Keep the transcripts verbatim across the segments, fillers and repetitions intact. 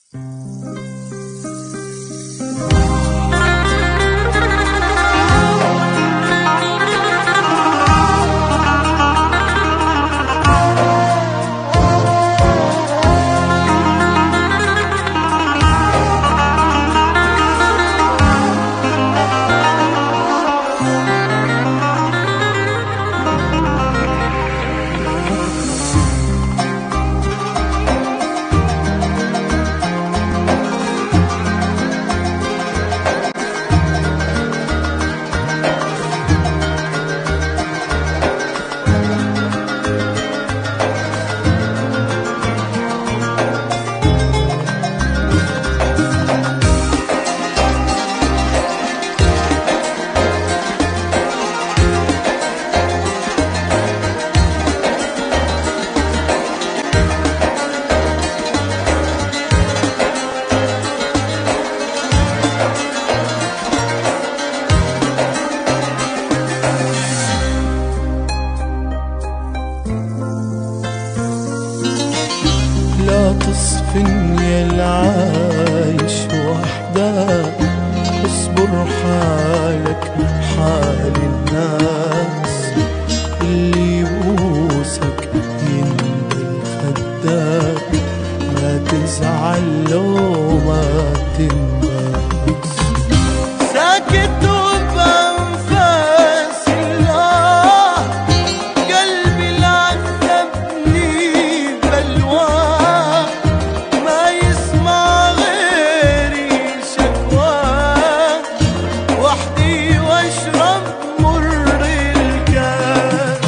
لا تصفن يا العايش وحدك، اصبر حالك حال الناس، اللي يبوسك ينبل خدك، ما تزعل لو ما تنبس. ساكت وبأنفاس الله، قلبي العذبني بلواه، ما يسمع غيري شكواه، وحدي واشرب مر الكاس.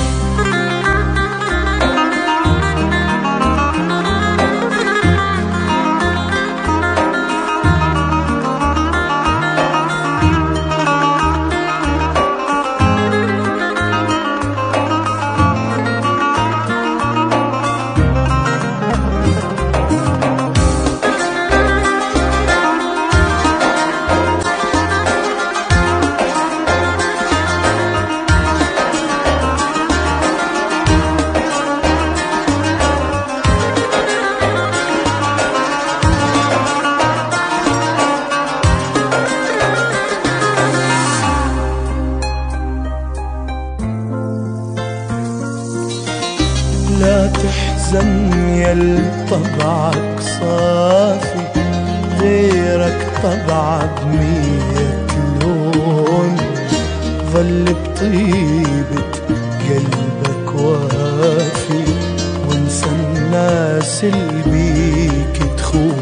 لا تحزن يا طبعك صافي، غيرك طبعه بمية لون، ظل بطيبة قلبك وافي، وانسى الناس اللي بيك تخون.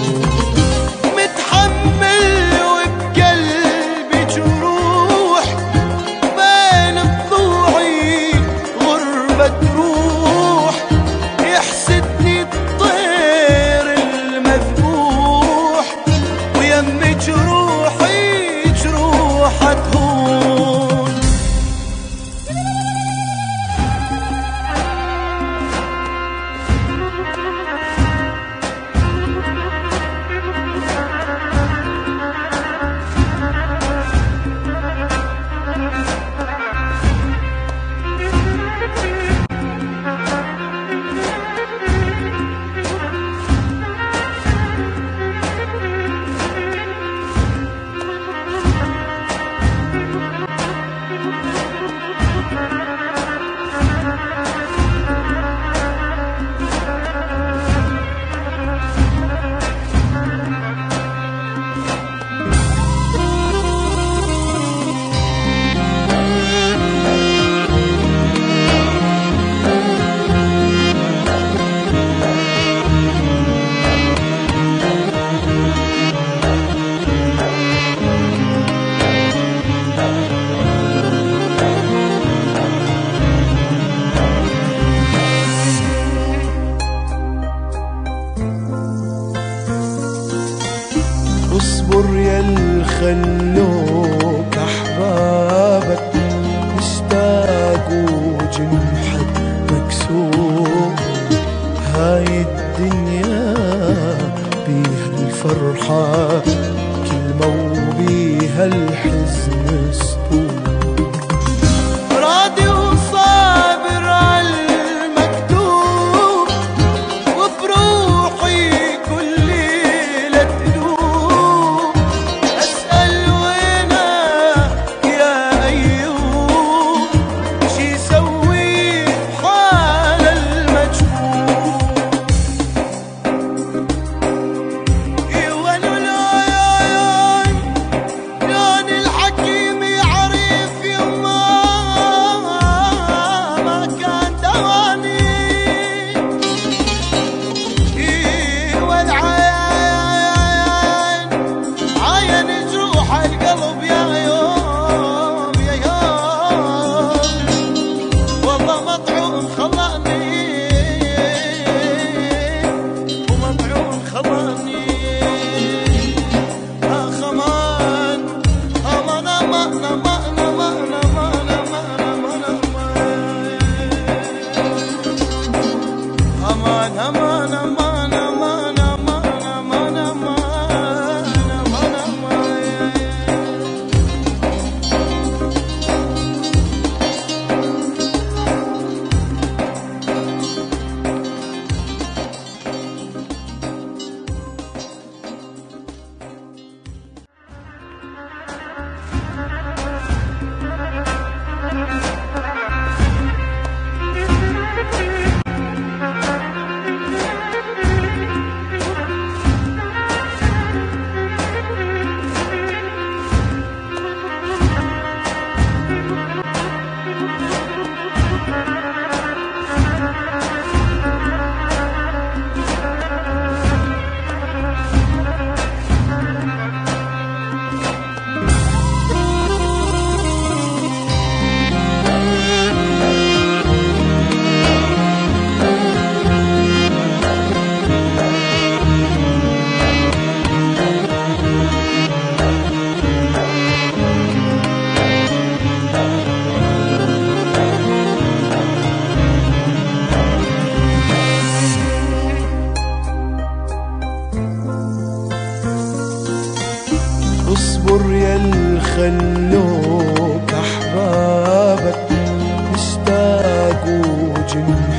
متحمل وبقلبي جروح، بين ضلوعي غربة تروح، يحسدني الطير المذبوح، ويم جروحي جروحه تهون. اصبر يا الخلوك احبابك، اشتاقوا جنحك مكسور، هاي الدنيا بيها الفرحة كلمة وبيها الحزن سطور. راضي وصابر على المكتوب، وبروحي كل امان امان امان امان امان امان امان امان امان. اصبر يا الخلوك احبابك اشتاقوا جنح